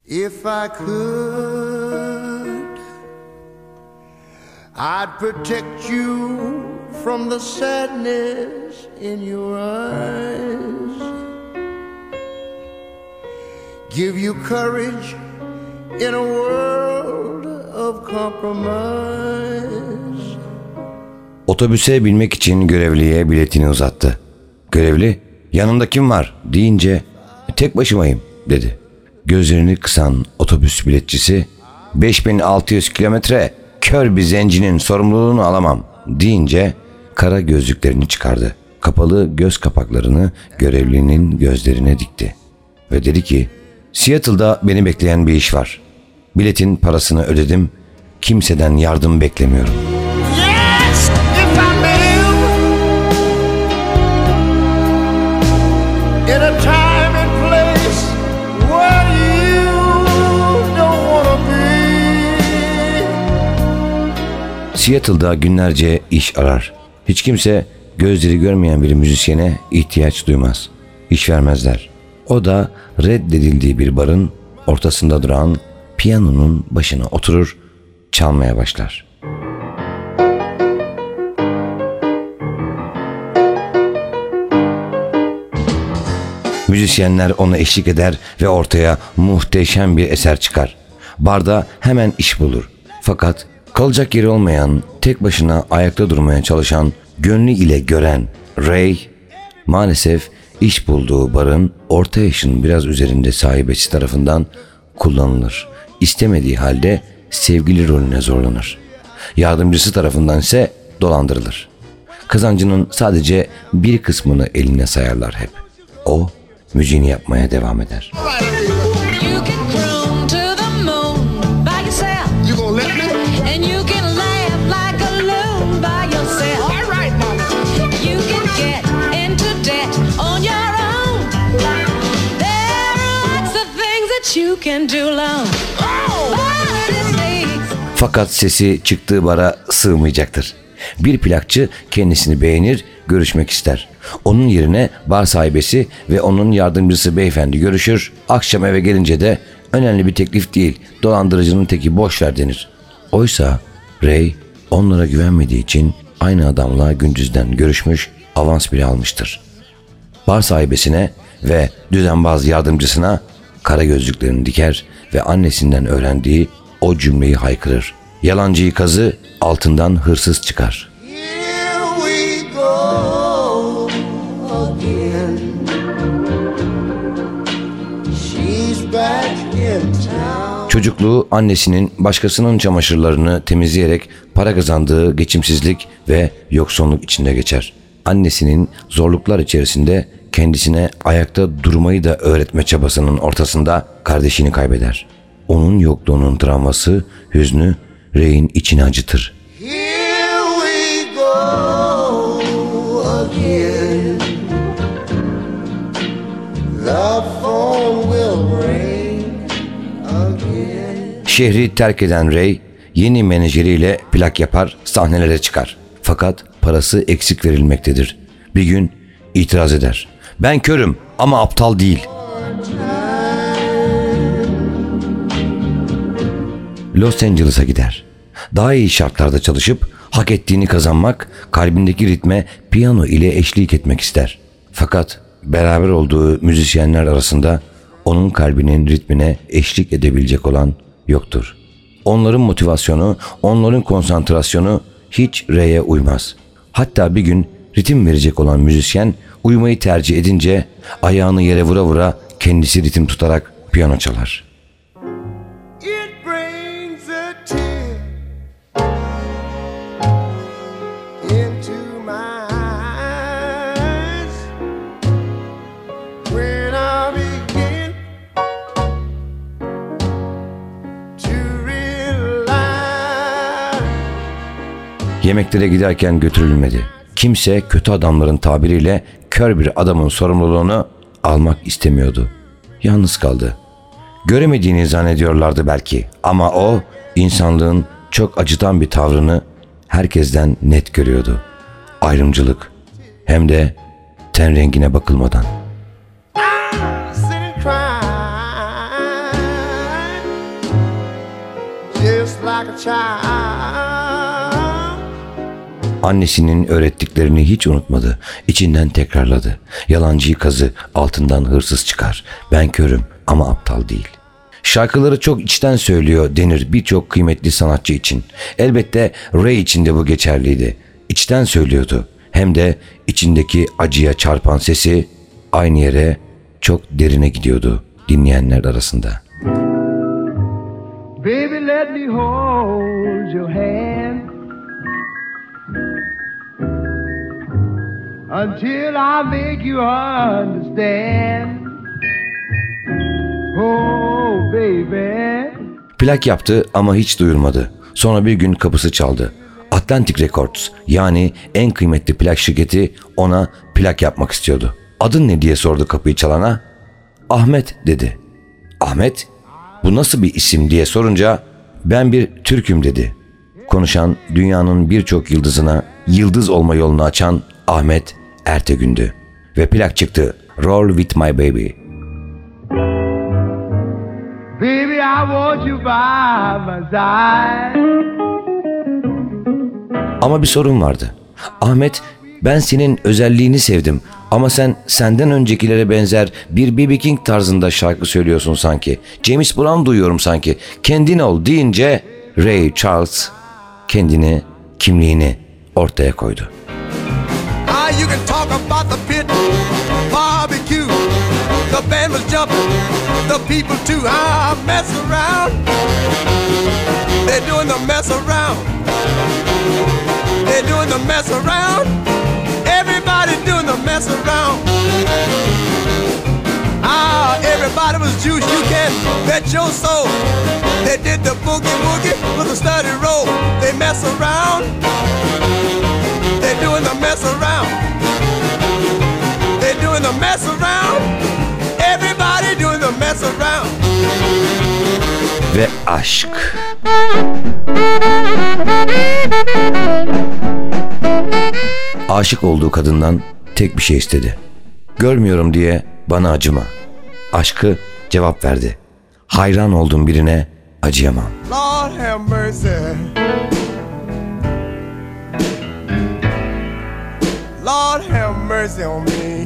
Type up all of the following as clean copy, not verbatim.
If I could, I'd protect you from the sadness in your eyes, give you courage in a world of compromise. Otobüse binmek için görevliye biletini uzattı. Görevli, yanında kim var deyince tek başımayım dedi. Gözlerini kısan otobüs biletçisi 5600 kilometre kör bir zencinin sorumluluğunu alamam deyince kara gözlüklerini çıkardı. Kapalı göz kapaklarını görevlinin gözlerine dikti ve dedi ki Seattle'da beni bekleyen bir iş var. Biletin parasını ödedim. Kimseden yardım beklemiyorum. Yes, if I live in a time and place where you don't wanna be. Seattle'da günlerce iş arar. Hiç kimse gözleri görmeyen bir müzisyene ihtiyaç duymaz. İş vermezler. O da reddedildiği bir barın ortasında duran piyanonun başına oturur, çalmaya başlar. Müzisyenler ona eşlik eder ve ortaya muhteşem bir eser çıkar. Barda hemen iş bulur. Fakat kalacak yeri olmayan, tek başına ayakta durmaya çalışan, gönlü ile gören Ray maalesef iş bulduğu barın orta yaşın biraz üzerinde sahibesi tarafından kullanılır. İstemediği halde sevgili rolüne zorlanır. Yardımcısı tarafından ise dolandırılır. Kazancının sadece bir kısmını eline sayarlar hep. O müziğini yapmaya devam eder. Fakat sesi çıktığı bara sığmayacaktır. Bir plakçı kendisini beğenir, görüşmek ister. Onun yerine bar sahibesi ve onun yardımcısı beyefendi görüşür. Akşam eve gelince de önemli bir teklif değil, dolandırıcının teki, boş ver denir. Oysa Ray onlara güvenmediği için aynı adamla gündüzden görüşmüş, avans bile almıştır. Bar sahibesine ve düzenbaz yardımcısına kara gözlüklerini diker ve annesinden öğrendiği o cümleyi haykırır. Yalancıyı kazı, altından hırsız çıkar. Çocukluğu annesinin başkasının çamaşırlarını temizleyerek para kazandığı geçimsizlik ve yoksunluk içinde geçer. Annesinin zorluklar içerisinde kendisine ayakta durmayı da öğretme çabasının ortasında kardeşini kaybeder. Onun yokluğunun travması, hüznü Ray'in içini acıtır. Şehri terk eden Ray, yeni menajeriyle plak yapar, sahnelere çıkar. Fakat parası eksik verilmektedir. Bir gün itiraz eder. Ben körüm ama aptal değil. Los Angeles'a gider. Daha iyi şartlarda çalışıp hak ettiğini kazanmak, kalbindeki ritme piyano ile eşlik etmek ister. Fakat beraber olduğu müzisyenler arasında onun kalbinin ritmine eşlik edebilecek olan yoktur. Onların motivasyonu, onların konsantrasyonu hiç Ray'e uymaz. Hatta bir gün ritim verecek olan müzisyen uyumayı tercih edince ayağını yere vura vura kendisi ritim tutarak piyano çalar. Yemeklere giderken götürülmedi. Kimse kötü adamların tabiriyle kör bir adamın sorumluluğunu almak istemiyordu. Yalnız kaldı. Göremediğini zannediyorlardı belki ama o insanlığın çok acıtan bir tavrını herkesten net görüyordu. Ayrımcılık, hem de ten rengine bakılmadan. just like a child. Annesinin öğrettiklerini hiç unutmadı. İçinden tekrarladı. Yalancıyı kazı, altından hırsız çıkar. Ben körüm ama aptal değil. Şarkıları çok içten söylüyor denir birçok kıymetli sanatçı için. Elbette Ray için de bu geçerliydi. İçten söylüyordu. Hem de içindeki acıya çarpan sesi aynı yere, çok derine gidiyordu dinleyenler arasında. Baby, let me hold your hand until I make you understand. Oh baby. Plak yaptı ama hiç duyurmadı. Sonra bir gün kapısı çaldı. Atlantic Records, yani en kıymetli plak şirketi, ona plak yapmak istiyordu. Adın ne diye sordu kapıyı çalana. Ahmet dedi. Ahmet? Bu nasıl bir isim diye sorunca ben bir Türk'üm dedi. Konuşan dünyanın birçok yıldızına yıldız olma yolunu açan Ahmet Ertegün'dü. Ve plak çıktı. Roll with my baby. Baby, I want you by my side. Ama bir sorun vardı. Ahmet, ben senin özelliğini sevdim ama sen senden öncekilere benzer bir B.B. King tarzında şarkı söylüyorsun sanki. James Brown duyuyorum sanki. Kendin ol deyince Ray Charles kendini, kimliğini ortaya koydu. You can talk about the pit, barbecue, the band was jumping, the people too. I mess around, they're doing the mess around, they're doing the mess around, everybody doing the mess around. Everybody was juice, you can bet your soul. They did the boogie woogie with a steady roll. They mess around, they're doing the mess around, they're doing the mess around, everybody doing the mess around. Ve aşk. Aşık olduğu kadından tek bir şey istedi. Görmüyorum diye bana acıma. Aşkı cevap verdi. Hayran olduğum birine acıyamam. Lord have mercy, Lord have mercy on me.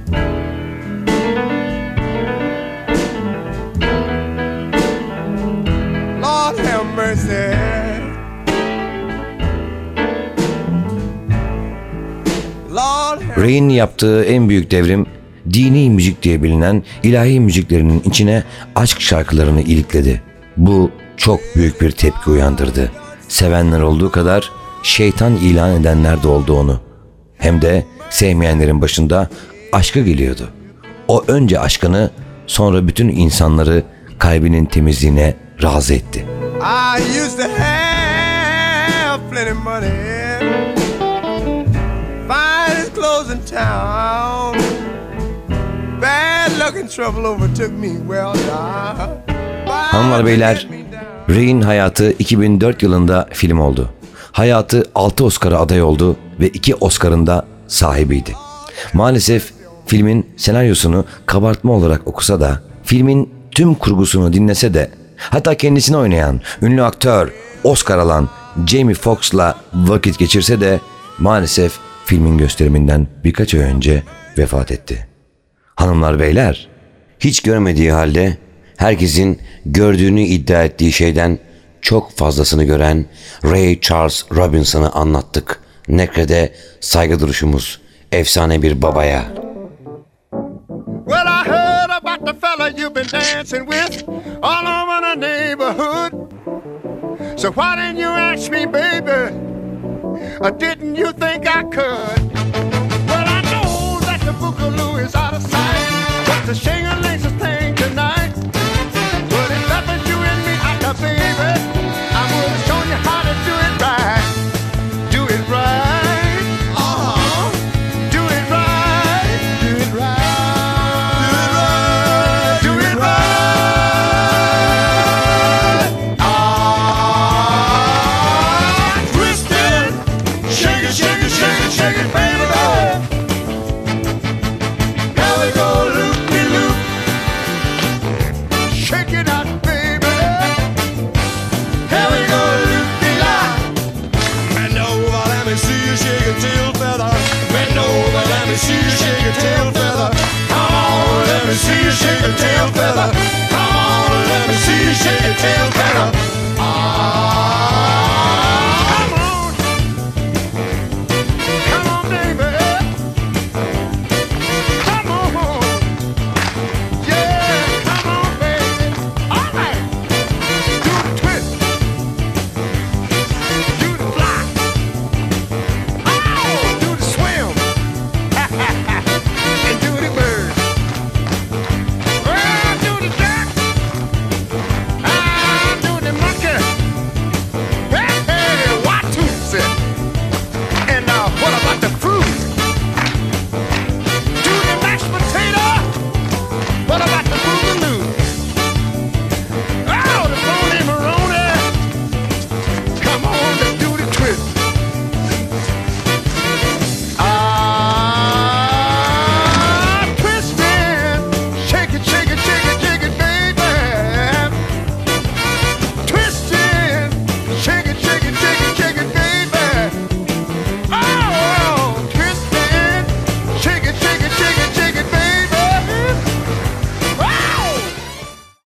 Lord have mercy. Lord have... Ray'in yaptığı en büyük devrim, dini müzik diye bilinen ilahi müziklerinin içine aşk şarkılarını ilikledi. Bu çok büyük bir tepki uyandırdı. Sevenler olduğu kadar şeytan ilan edenler de oldu onu. Hem de sevmeyenlerin başında aşkı geliyordu. O önce aşkını, sonra bütün insanları kalbinin temizliğine razı etti. I used to have plenty money, finest clothes in town. Bad luck and trouble overtook me, well Hanımlar beyler, Ray'in hayatı 2004 yılında film oldu. Hayatı 6 Oscar'a aday oldu ve 2 Oscar'ın da sahibiydi. Maalesef filmin senaryosunu kabartma olarak okusa da, filmin tüm kurgusunu dinlese de, hatta kendisini oynayan ünlü aktör, Oscar alan Jamie Foxx'la vakit geçirse de maalesef filmin gösteriminden birkaç ay önce vefat etti. Hanımlar beyler, hiç görmediği halde herkesin gördüğünü iddia ettiği şeyden çok fazlasını gören Ray Charles Robinson'ı anlattık. Nekre'de saygı duruşumuz efsane bir babaya. Well, I heard about the fella you've been dancing with all over the neighborhood. So why didn't you ask me, baby? Or didn't you think I could? Well, I know that the boogaloo is out of sight, but the shing-a-ling's a thing tonight.